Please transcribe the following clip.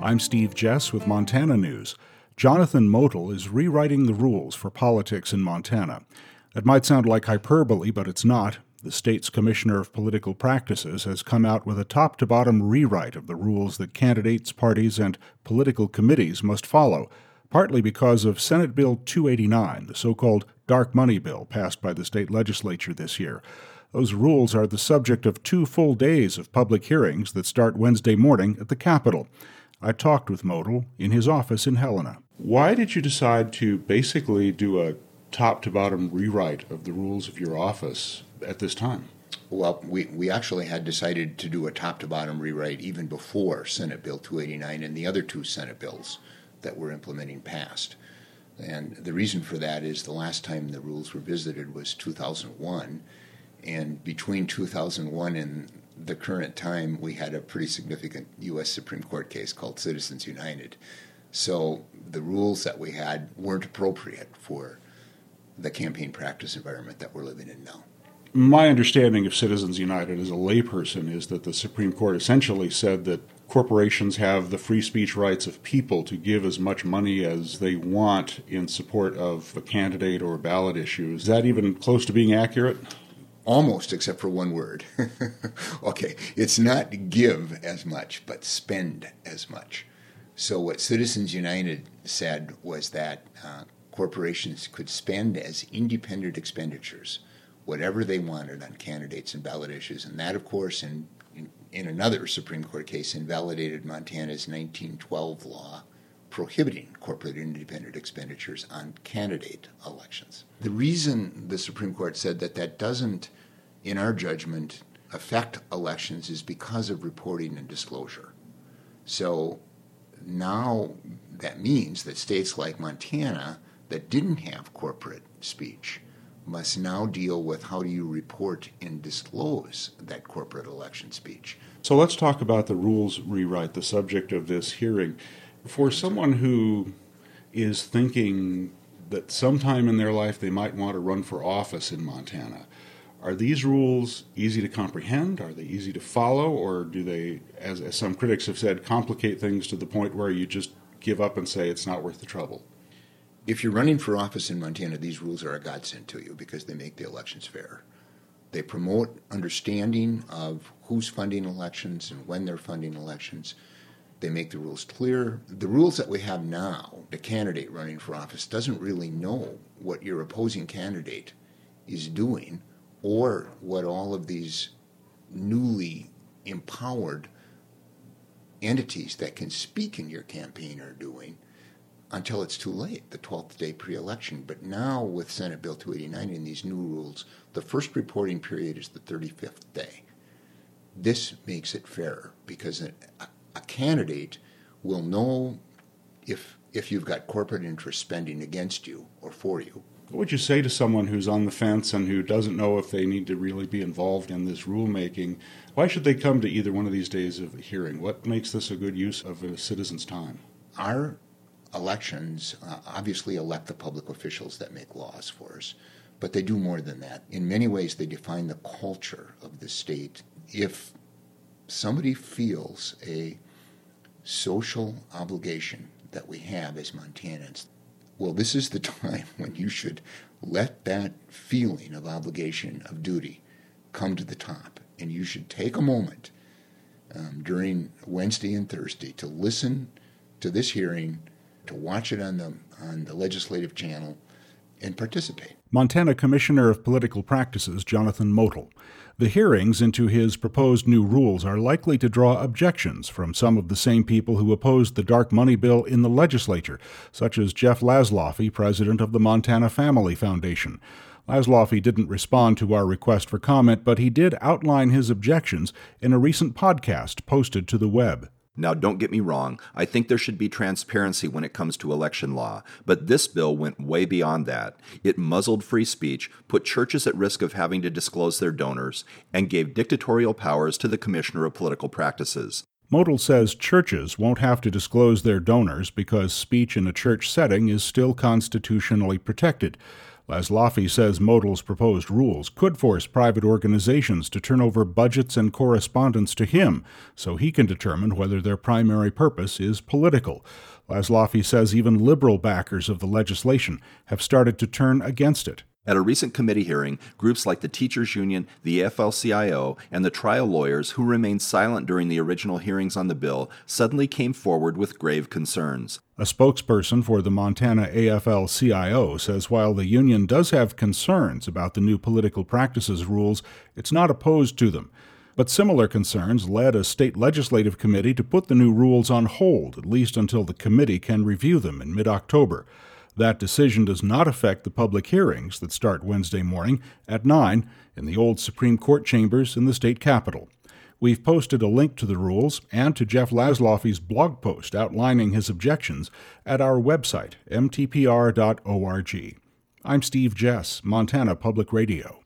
I'm Steve Jess with Montana News. Jonathan Motyl is rewriting the rules for politics in Montana. That might sound like hyperbole, but it's not. The state's Commissioner of Political Practices has come out with a top-to-bottom rewrite of the rules that candidates, parties, and political committees must follow, partly because of Senate Bill 289, the so-called dark money bill passed by the state legislature this year. Those rules are the subject of 2 full days of public hearings that start Wednesday morning at the Capitol. I talked with Motyl in his office in Helena. Why did you decide to basically do a top-to-bottom rewrite of the rules of your office at this time? Well, we actually had decided to do a top-to-bottom rewrite even before Senate Bill 289 and the other 2 Senate bills that we're implementing passed. And the reason for that is the last time the rules were visited was 2001, and between 2001 and the current time, we had a pretty significant U.S. Supreme Court case called Citizens United. So the rules that we had weren't appropriate for the campaign practice environment that we're living in now. My understanding of Citizens United as a layperson is that the Supreme Court essentially said that corporations have the free speech rights of people to give as much money as they want in support of a candidate or a ballot issue. Is that even close to being accurate? Almost, except for one word. Okay, it's not give as much, but spend as much. So what Citizens United said was that corporations could spend as independent expenditures whatever they wanted on candidates and ballot issues. And that, of course, in another Supreme Court case, invalidated Montana's 1912 law prohibiting corporate independent expenditures on candidate elections. The reason the Supreme Court said that doesn't, in our judgment, affect elections is because of reporting and disclosure. So now that means that states like Montana that didn't have corporate speech must now deal with how do you report and disclose that corporate election speech. So let's talk about the rules rewrite, the subject of this hearing. For someone who is thinking that sometime in their life they might want to run for office in Montana, are these rules easy to comprehend? Are they easy to follow? Or do they, as some critics have said, complicate things to the point where you just give up and say it's not worth the trouble? If you're running for office in Montana, these rules are a godsend to you because they make the elections fair. They promote understanding of who's funding elections and when they're funding elections. They make the rules clear. The rules that we have now, the candidate running for office doesn't really know what your opposing candidate is doing or what all of these newly empowered entities that can speak in your campaign are doing until it's too late, the 12th day pre-election. But now with Senate Bill 289 and these new rules, the first reporting period is the 35th day. This makes it fairer because a candidate will know if you've got corporate interest spending against you or for you. What would you say to someone who's on the fence and who doesn't know if they need to really be involved in this rulemaking? Why should they come to either one of these days of hearing? What makes this a good use of a citizen's time? Our elections obviously elect the public officials that make laws for us, but they do more than that. In many ways, they define the culture of the state. If somebody feels a social obligation that we have as Montanans, well, this is the time when you should let that feeling of obligation, of duty, come to the top. And you should take a moment during Wednesday and Thursday to listen to this hearing, to watch it on the legislative channel, and participate. Montana Commissioner of Political Practices Jonathan Motyl. The hearings into his proposed new rules are likely to draw objections from some of the same people who opposed the dark money bill in the legislature, such as Jeff Laszloffy, president of the Montana Family Foundation. Laszloffy didn't respond to our request for comment, but he did outline his objections in a recent podcast posted to the web. Now, don't get me wrong. I think there should be transparency when it comes to election law, but this bill went way beyond that. It muzzled free speech, put churches at risk of having to disclose their donors, and gave dictatorial powers to the Commissioner of Political Practices. Motyl says churches won't have to disclose their donors because speech in a church setting is still constitutionally protected. Laszloffy says Motl's proposed rules could force private organizations to turn over budgets and correspondence to him so he can determine whether their primary purpose is political. Laszloffy says even liberal backers of the legislation have started to turn against it. At a recent committee hearing, groups like the Teachers Union, the AFL-CIO, and the trial lawyers who remained silent during the original hearings on the bill suddenly came forward with grave concerns. A spokesperson for the Montana AFL-CIO says while the union does have concerns about the new political practices rules, it's not opposed to them. But similar concerns led a state legislative committee to put the new rules on hold, at least until the committee can review them in mid-October. That decision does not affect the public hearings that start Wednesday morning at 9 in the old Supreme Court chambers in the state capitol. We've posted a link to the rules and to Jeff Laszloffy's blog post outlining his objections at our website, mtpr.org. I'm Steve Jess, Montana Public Radio.